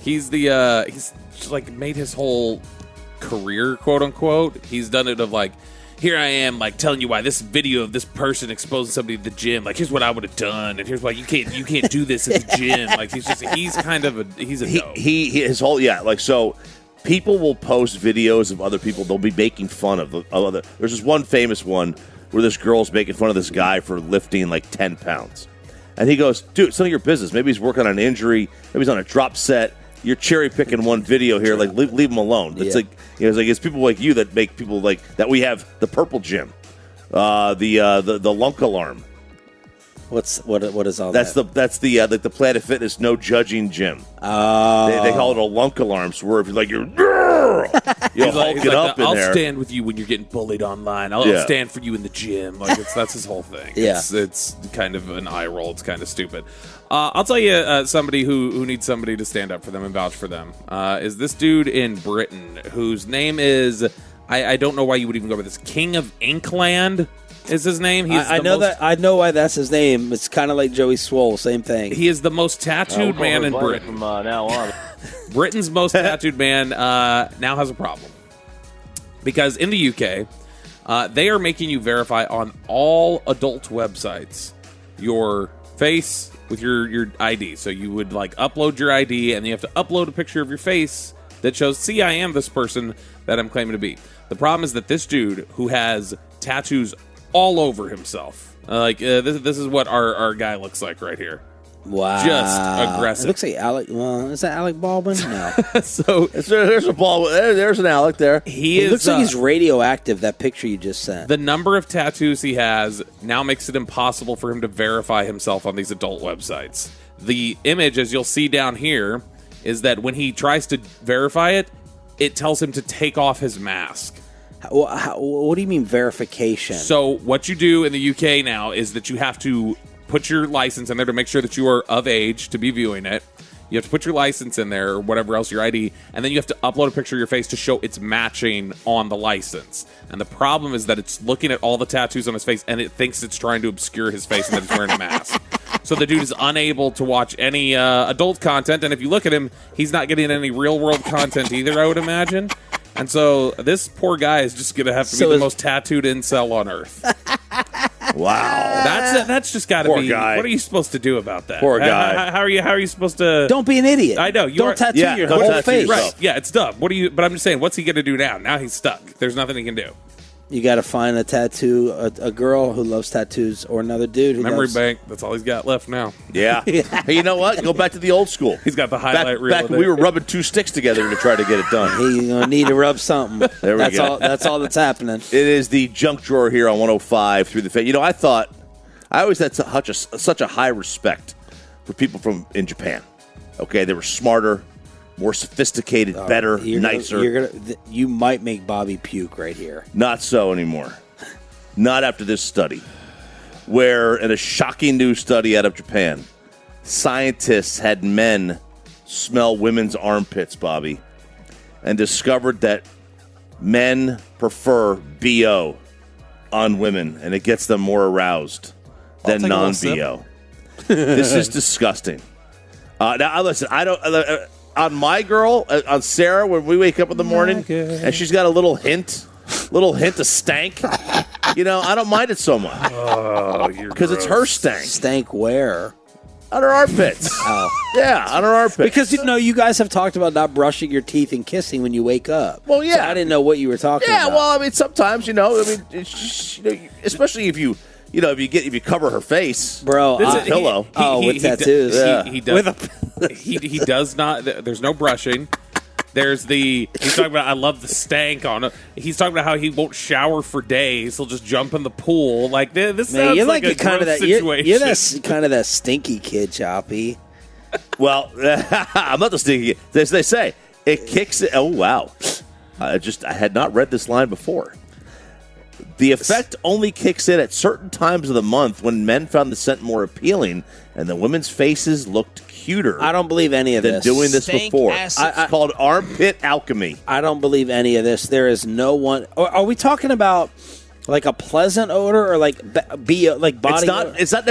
S3: He's the uh, he's just, like made his whole career, quote unquote. He's done it of like, here I am, like telling you why this video of this person exposing somebody to the gym. Like, here's what I would have done, and here's why you can't you can't do this at the gym. Like, he's just he's kind of a he's a
S4: he,
S3: dope.
S4: he he his whole yeah like so. People will post videos of other people. They'll be making fun of, of other. There's this one famous one where this girl's making fun of this guy for lifting like ten pounds, and he goes, "Dude, it's none of your business. Maybe he's working on an injury. Maybe he's on a drop set. You're cherry picking one video here. Like, leave, leave him alone." It's
S2: Yeah.
S4: like you know, it's like it's people like you that make people like that. We have the Purple Gym, uh, the uh, the the Lunk Alarm.
S2: What's what? What is all
S4: That's
S2: that?
S4: the that's the uh, like the Planet Fitness no judging gym.
S2: Oh,
S4: They, they call it a lunk alarm. So where if you're like you're, you'll
S3: He's like,
S4: hulk
S3: he's
S4: it
S3: like,
S4: up in
S3: I'll
S4: there.
S3: stand with you when you're getting bullied online. I'll,
S4: Yeah.
S3: I'll stand for you in the gym. Like it's, that's his whole thing.
S2: Yeah.
S3: It's, it's kind of an eye roll. It's kind of stupid. Uh, I'll tell you uh, somebody who, who needs somebody to stand up for them and vouch for them uh, is this dude in Britain whose name is, I, I don't know why you would even go with this, King of Inkland is his name. He's
S2: I, I
S3: the
S2: know
S3: most,
S2: that. I know why that's his name. It's kind of like Joey Swole. Same thing.
S3: He is the most tattooed man in Britain.
S13: From uh, now on.
S3: Britain's most tattooed man uh, now has a problem. Because in the U K, uh, they are making you verify on all adult websites your face with your, your I D. So you would like upload your I D and you have to upload a picture of your face that shows, see, I am this person that I'm claiming to be. The problem is that this dude who has tattoos all over himself, uh, like uh, this, this is what our, our guy looks like right here.
S2: Wow,
S3: Just aggressive.
S2: It looks like Alec. Well, is that Alec Baldwin? No.
S3: So
S4: It's- there's a ball. There, there's an Alec there.
S3: he
S2: It
S3: is.
S2: looks like
S3: uh,
S2: he's radioactive. That picture you just sent.
S3: The number of tattoos he has now makes it impossible for him to verify himself on these adult websites. The image, as you'll see down here, is that when he tries to verify it, it tells him to take off his mask.
S2: How, how, what do you mean verification?
S3: So what you do in the U K now is that you have to put your license in there to make sure that you are of age to be viewing it. You have to put your license in there or whatever else, your I D, and then you have to upload a picture of your face to show it's matching on the license. And the problem is that it's looking at all the tattoos on his face and it thinks it's trying to obscure his face and that he's wearing a mask. So the dude is unable to watch any uh, adult content, and if you look at him, he's not getting any real-world content either, I would imagine. And so this poor guy is just going to have to
S2: So
S3: be the
S2: is-
S3: most tattooed incel on Earth.
S4: Wow.
S3: That's that's just got to
S4: Poor
S3: be.
S4: guy.
S3: What are you supposed to do about that?
S4: Poor
S3: How-
S4: guy.
S3: How, how are you? How are you supposed to?
S2: Don't be an idiot.
S3: I know you
S2: Don't
S3: are,
S2: tattoo
S4: yeah,
S2: your
S4: don't
S2: whole
S4: tattoo
S2: face.
S4: yourself.
S3: Right? Yeah, it's dumb. What do you? But I'm just saying, what's he going to do now? Now he's stuck. There's nothing he can do.
S2: You got to find a tattoo, a, a girl who loves tattoos, or another dude who
S3: Memory
S2: loves.
S3: bank. That's all he's got left now.
S4: Yeah. Hey, you know what? Go back to the old school.
S3: He's got the
S4: Back,
S3: highlight reel.
S4: back
S3: of
S4: when we
S3: it.
S4: were rubbing two sticks together to try to get it done.
S2: He's gonna need to rub something.
S4: There we
S2: that's
S4: go.
S2: all. That's all that's happening.
S4: It is the junk drawer here on one oh five through the face. You know, I thought I always had such a, such a high respect for people from in Japan. Okay, they were smarter, more sophisticated, better,
S2: You're gonna-
S4: nicer.
S2: you're gonna, th- you might make Bobby puke right here.
S4: Not so anymore. Not after this study, where in a shocking new study out of Japan, scientists had men smell women's armpits, Bobby, and discovered that men prefer B O on women, and it gets them more aroused than
S5: take a little
S4: non-B O. This is disgusting. Uh, now, listen, I don't. Uh, uh, on my girl, uh, on Sarah, when we wake up in the morning, and she's got a little hint, little hint of stank. You know, I don't mind it so much
S3: Oh,
S4: because it's her stank
S2: Stank where?
S4: on her armpits.
S2: Oh.
S4: Yeah, on her armpits.
S2: Because you know, you guys have talked about not brushing your teeth and kissing when you wake up.
S4: Well, yeah.
S2: So I didn't know what you were talking
S4: yeah,
S2: about.
S4: well, I mean, sometimes you know, I mean, it's just, you know, you- especially if you, you know, if you get if you cover her face,
S2: bro.
S3: This
S2: I-
S3: is-
S4: pillow.
S3: he-
S2: Oh,
S3: he-
S2: with
S3: he do-
S2: tattoos.
S3: he-
S4: Yeah.
S3: He, does. he he does not. There's no brushing. There's the. He's talking about. I love the stank on it. He's talking about how he won't shower for days. He'll just jump in the pool. Like this. this
S2: Man,
S3: sounds
S2: you're
S3: like,
S2: like,
S3: a
S2: kind of
S3: gross
S2: that. You're,
S3: situation.
S2: you're that s- kind of that stinky kid, Choppy.
S4: Well, I'm not the stinky. As they say, it kicks it. Oh wow! I just I had not read this line before. The effect only kicks in at certain times of the month when men found the scent more appealing and the women's faces looked cuter
S2: I don't believe any of
S4: than
S2: this.
S4: doing this
S2: Stank
S4: before.
S2: acid.
S4: It's called armpit alchemy.
S2: I don't believe any of this. There is no one. Are, are we talking about like a pleasant odor or like b- be like body?
S4: It's not.
S2: odor?
S4: It's not necessarily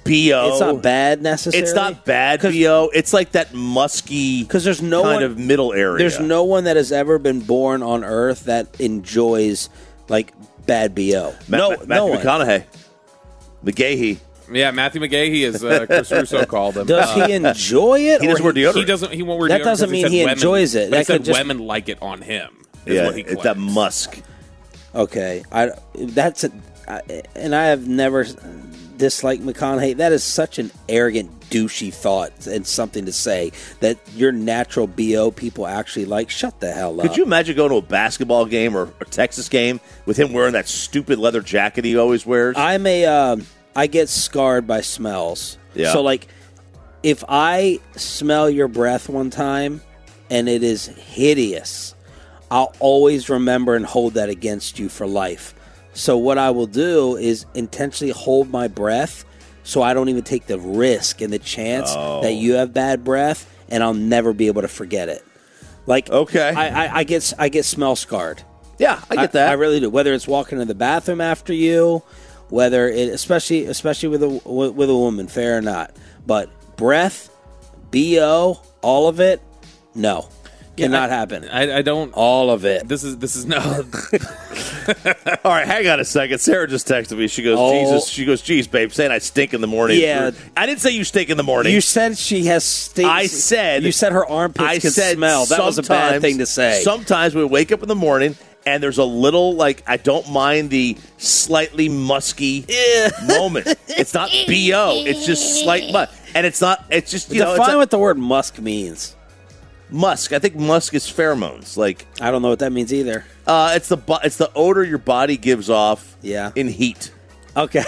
S4: B O.
S2: It's not bad necessarily.
S4: It's not bad B O. It's like that musky
S2: because there's no
S4: kind
S2: one,
S4: of middle area.
S2: There's no one that has ever been born on Earth that enjoys like bad B O.
S4: Ma-
S2: no,
S4: Ma-
S2: no
S4: Matthew
S2: one.
S4: McConaughey, McGahee.
S3: Yeah, Matthew McGahee, as uh, Chris Russo called him.
S2: Does
S3: Uh,
S2: he enjoy it?
S4: He doesn't
S2: or
S4: wear deodorant.
S3: He doesn't. He won't wear
S2: That
S3: deodorant
S2: doesn't
S3: 'cause
S2: mean
S3: said
S2: he
S3: women-
S2: enjoys it.
S3: But he
S2: That
S3: said
S2: could just-
S3: women like it on him. Is
S4: Yeah,
S3: what he
S4: it's that
S3: claims.
S4: musk.
S2: Okay, I that's a, I, and I have never disliked McConaughey. That is such an arrogant, douchey thought and something to say that your natural B O people actually like. Shut the hell up.
S4: Could you imagine going to a basketball game or a Texas game with him wearing that stupid leather jacket he always wears?
S2: I'm a um, I get scarred by smells.
S4: Yeah.
S2: So like, if I smell your breath one time and it is hideous, I'll always remember and hold that against you for life. So what I will do is intentionally hold my breath so I don't even take the risk and the chance
S4: Oh.
S2: that you have bad breath, and I'll never be able to forget it. Like,
S4: okay,
S2: I, I, I get I get smell scarred.
S4: Yeah, I get that.
S2: I really do. Whether it's walking in the bathroom after you, whether it, especially especially with a with a woman, fair or not, but breath, B O, all of it, no, cannot
S3: I,
S2: happen.
S3: I, I don't.
S2: All of it.
S3: This is this is no.
S4: All right, hang on a second. Sarah just texted me. She goes,
S2: Oh.
S4: Jesus. She goes, geez, babe, saying I stink in the morning.
S2: Yeah.
S4: I didn't say you stink in the morning.
S2: You said she has stink.
S4: I said
S2: you said her armpits
S4: I
S2: can
S4: said
S2: smell. That was a bad
S4: sometimes-
S2: thing to say.
S4: Sometimes we wake up in the morning and there's a little, like, I don't mind the slightly musky moment. It's not B O. It's just slight musk. And it's not, it's just, you know,
S2: Define
S4: it's a,
S2: what the word musk means.
S4: musk. I think musk is pheromones. Like,
S2: I don't know what that means either.
S4: uh, it's the bo- it's the odor your body gives off
S2: Yeah.
S4: in heat.
S2: Okay.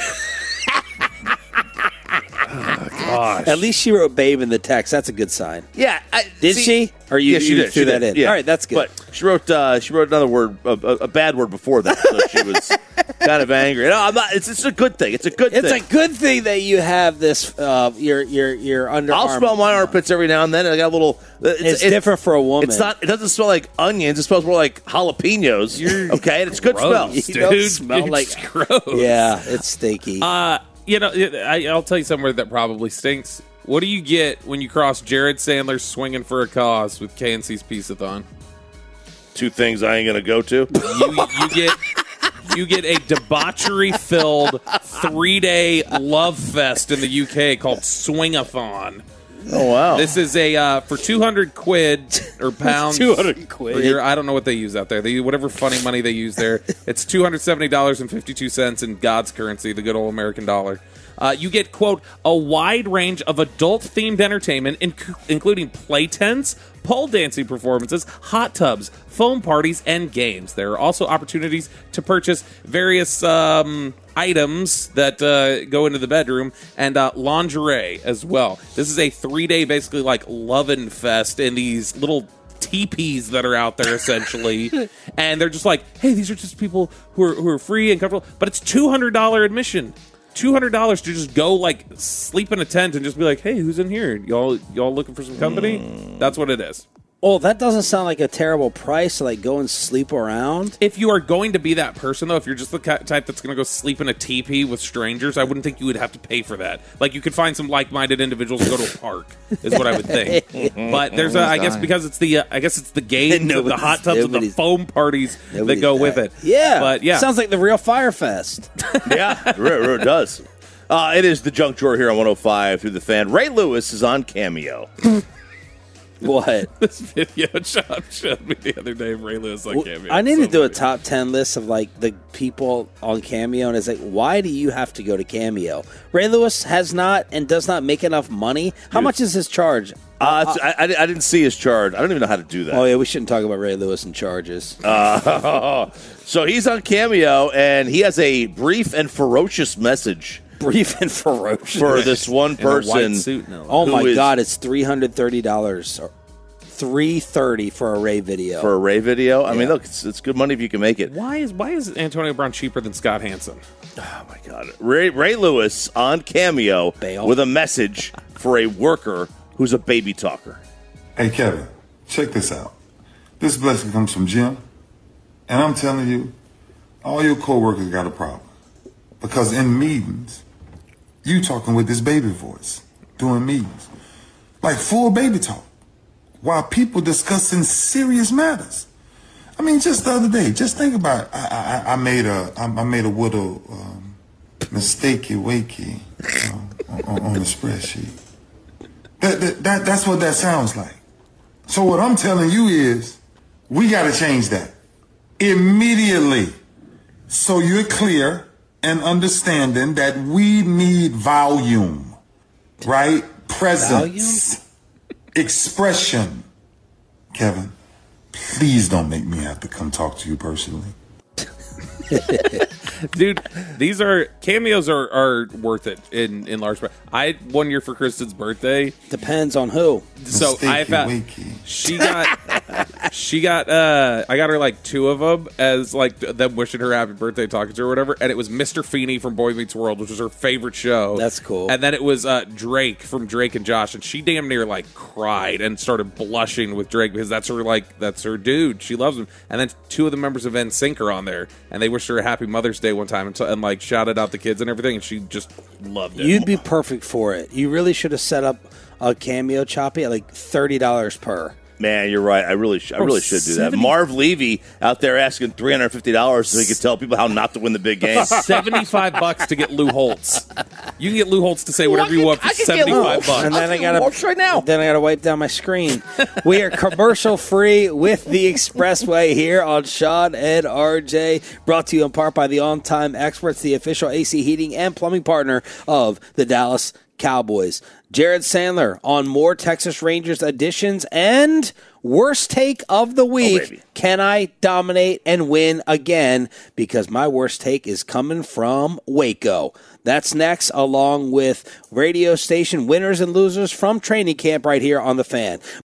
S4: Gosh.
S2: At least she wrote "babe" in the text. That's a good sign.
S4: Yeah, I,
S2: Did
S4: see-
S2: she? Or you,
S4: yeah, she
S2: you
S4: did.
S2: threw
S4: she
S2: that
S4: did.
S2: in?
S4: Yeah.
S2: All right, that's good.
S4: But she wrote uh, she wrote another word, a, a, a bad word before that, so she was kind of angry. No, I'm not. It's, it's a good thing. It's a good
S2: It's
S4: thing.
S2: a good thing that you have this. Uh, your your your underarm.
S4: I'll smell my armpits every now and then. I got a little. It's,
S2: It's different for a woman.
S4: It's not. It doesn't smell like onions. It smells more like jalapenos. okay, and it's a good smell.
S2: You don't smell like.
S3: It's gross.
S2: Yeah, it's stinky.
S3: Uh, you know, I, I'll tell you somewhere that probably stinks. What do you get when you cross Jared Sandler's Swinging for a Cause with K N C's Peace-a-thon?
S4: Two things I ain't gonna go to.
S3: You, you get you get a debauchery-filled three-day love fest in the U K called Swing-a-thon.
S4: Oh wow!
S3: This is a uh, for two hundred quid or pounds.
S2: two hundred quid.
S3: Or your, I don't know what they use out there. They whatever funny money they use there. It's two hundred seventy dollars and fifty two cents in God's currency, the good old American dollar. Uh, you get, quote, a wide range of adult-themed entertainment, inc- including play tents, pole dancing performances, hot tubs, foam parties, and games. There are also opportunities to purchase various um, items that uh, go into the bedroom and uh, lingerie as well. This is a three-day, basically, like, lovin' fest in these little teepees that are out there, essentially. And they're just like, hey, these are just people who are, who are free and comfortable. But it's two hundred dollars admission. two hundred dollars to just go, like, sleep in a tent and just be like, hey, who's in here? Y'all y'all looking for some company? Mm. That's what it is.
S2: Oh, that doesn't sound like a terrible price to, like, go and sleep around.
S3: If you are going to be that person, though, if you're just the type that's going to go sleep in a teepee with strangers, I wouldn't think you would have to pay for that. Like, you could find some like-minded individuals and go to a park, is what I would think. But there's, a, I guess, because it's the, uh, I guess it's the games, of the hot tubs, and the foam parties that go with it.
S2: Yeah,
S3: but yeah,
S2: sounds like the real Fire Fest.
S4: Yeah, it really does. Uh, it is the Junk Drawer here on one oh five through the Fan. Ray Lewis is on Cameo.
S2: What?
S3: This video John showed me the other day of Ray Lewis on Cameo.
S2: I need
S3: So
S2: to do a
S3: funny.
S2: top ten list of like the people on Cameo, and it's like, why do you have to go to Cameo? Ray Lewis has not and does not make enough money. How much is his charge?
S4: Uh, it's- I, I, I didn't see his charge. I don't even know how to do that.
S2: Oh yeah, we shouldn't talk about Ray Lewis and charges.
S4: Uh, so he's on Cameo, and he has a brief and ferocious message.
S2: Brief and ferocious
S4: for this one
S3: In a white
S4: person.
S3: suit, no.
S2: Oh
S4: who
S2: my
S4: is-
S2: god, it's three hundred thirty dollars, three thirty for a Ray video.
S4: For a Ray video, I mean,
S2: Yeah.
S4: look, it's, it's good money if you can make it.
S3: Why is why is Antonio Brown cheaper than Scott Hansen?
S4: Oh my god, Ray Ray Lewis on Cameo
S2: Bail.
S4: with a message for a worker who's a baby talker.
S13: Hey, Kevin, check this out. This blessing comes from Jim, and I'm telling you, all your coworkers got a problem. Because in meetings, you talking with this baby voice, doing meetings, like full baby talk, while people discussing serious matters. I mean, just the other day, just think about it. I, I, I made a I made a little um, mistakey wakey uh, on, on the spreadsheet. That, that that that's what that sounds like. So what I'm telling you is, we got to change that immediately, so you're clear and understanding that we need volume, right? Presence, volume? Expression. Kevin, please don't make me have to come talk to you personally.
S3: Dude, these are cameos are, are worth it in, in large part. I had one year for Kristen's birthday.
S2: Depends on who.
S3: So I found she got she got uh I got her like two of them as like them wishing her happy birthday, talking to her or whatever, and it was Mister Feeney from Boy Meets World, which was her favorite show.
S2: That's cool.
S3: And then it was uh Drake from Drake and Josh, and she damn near like cried and started blushing with Drake because that's her like that's her dude. She loves him. And then two of the members of N Sync are on there, and they wished her a happy Mother's Day one time and, t- and like shouted out the kids and everything, and she just loved it.
S2: You'd be perfect for it. You really should have set up a cameo, Choppy, at like thirty dollars per.
S4: Man, you're right. I really, sh- I really should do that. Marv Levy out there asking three hundred fifty dollars so he could tell people how not to win the big game.
S3: Seventy-five bucks to get Lou Holtz. You can get Lou Holtz to say whatever you want for seventy-five bucks.
S2: And then I gotta
S4: right now.
S2: Then I gotta wipe down my screen. We are commercial free with the Expressway here on Sean and R J. Brought to you in part by the On Time Experts, the official A C heating and plumbing partner of the Dallas Cowboys. Jared Sandler on more Texas Rangers editions and worst take of the week. Oh, can I dominate and win again? Because my worst take is coming from Waco. That's next, along with radio station winners and losers from training camp right here on The Fan.